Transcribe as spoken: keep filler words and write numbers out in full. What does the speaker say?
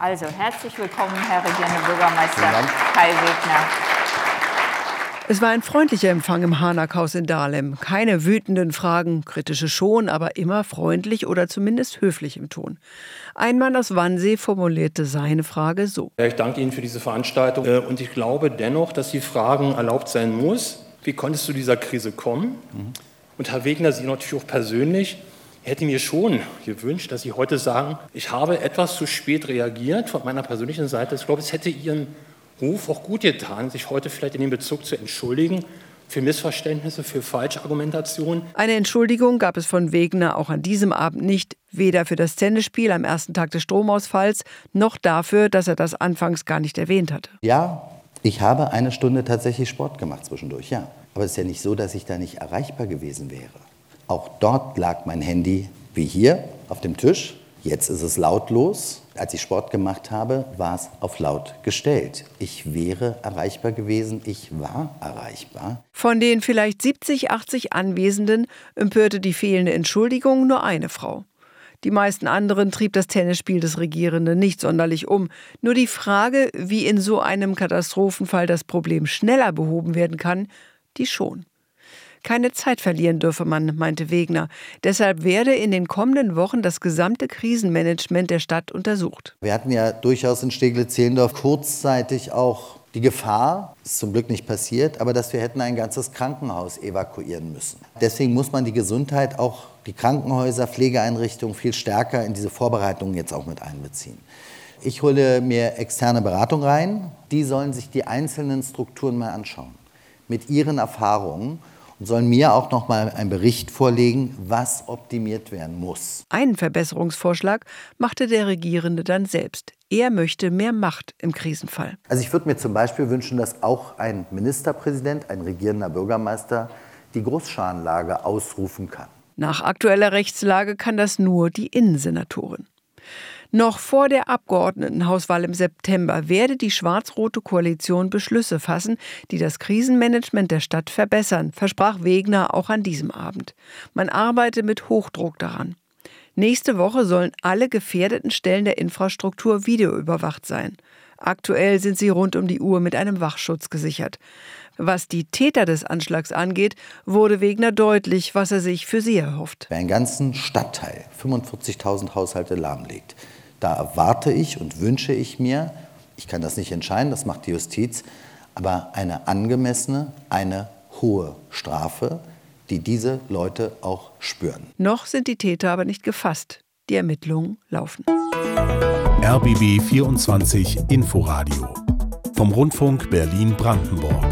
Also herzlich willkommen, Herr regierender Bürgermeister Kai Wegner. Es war ein freundlicher Empfang im Harnack-Haus in Dahlem. Keine wütenden Fragen, kritische schon, aber immer freundlich oder zumindest höflich im Ton. Ein Mann aus Wannsee formulierte seine Frage so. Ja, ich danke Ihnen für diese Veranstaltung und ich glaube dennoch, dass die Fragen erlaubt sein muss. Wie konnte es zu dieser Krise kommen? Mhm. Und Herr Wegner, Sie natürlich auch persönlich, ich hätte mir schon gewünscht, dass Sie heute sagen, ich habe etwas zu spät reagiert von meiner persönlichen Seite. Ich glaube, es hätte Ihren Ruf auch gut getan, sich heute vielleicht in dem Bezug zu entschuldigen für Missverständnisse, für falsche Argumentation. Eine Entschuldigung gab es von Wegner auch an diesem Abend nicht, weder für das Tennisspiel am ersten Tag des Stromausfalls, noch dafür, dass er das anfangs gar nicht erwähnt hatte. Ja, ich habe eine Stunde tatsächlich Sport gemacht zwischendurch, ja. Aber es ist ja nicht so, dass ich da nicht erreichbar gewesen wäre. Auch dort lag mein Handy, wie hier, auf dem Tisch. Jetzt ist es lautlos. Als ich Sport gemacht habe, war es auf laut gestellt. Ich wäre erreichbar gewesen, ich war erreichbar. Von den vielleicht siebzig, achtzig Anwesenden empörte die fehlende Entschuldigung nur eine Frau. Die meisten anderen trieb das Tennisspiel des Regierenden nicht sonderlich um. Nur die Frage, wie in so einem Katastrophenfall das Problem schneller behoben werden kann, die schon. Keine Zeit verlieren dürfe man, meinte Wegner. Deshalb werde in den kommenden Wochen das gesamte Krisenmanagement der Stadt untersucht. Wir hatten ja durchaus in Steglitz-Zehlendorf kurzzeitig auch die Gefahr, ist zum Glück nicht passiert, aber dass wir hätten ein ganzes Krankenhaus evakuieren müssen. Deswegen muss man die Gesundheit, auch die Krankenhäuser, Pflegeeinrichtungen viel stärker in diese Vorbereitungen jetzt auch mit einbeziehen. Ich hole mir externe Beratung rein, die sollen sich die einzelnen Strukturen mal anschauen, mit ihren Erfahrungen. Und sollen mir auch noch mal einen Bericht vorlegen, was optimiert werden muss. Einen Verbesserungsvorschlag machte der Regierende dann selbst. Er möchte mehr Macht im Krisenfall. Also ich würde mir zum Beispiel wünschen, dass auch ein Ministerpräsident, ein regierender Bürgermeister die Großscharenlage ausrufen kann. Nach aktueller Rechtslage kann das nur die Innensenatorin. Noch vor der Abgeordnetenhauswahl im September werde die schwarz-rote Koalition Beschlüsse fassen, die das Krisenmanagement der Stadt verbessern, versprach Wegner auch an diesem Abend. Man arbeite mit Hochdruck daran. Nächste Woche sollen alle gefährdeten Stellen der Infrastruktur videoüberwacht sein. Aktuell sind sie rund um die Uhr mit einem Wachschutz gesichert. Was die Täter des Anschlags angeht, wurde Wegner deutlich, was er sich für sie erhofft. Wer einen ganzen Stadtteil, fünfundvierzigtausend Haushalte lahmlegt, da erwarte ich und wünsche ich mir, ich kann das nicht entscheiden, das macht die Justiz, aber eine angemessene, eine hohe Strafe, die diese Leute auch spüren. Noch sind die Täter aber nicht gefasst. Die Ermittlungen laufen. R B B vierundzwanzig Inforadio vom Rundfunk Berlin-Brandenburg.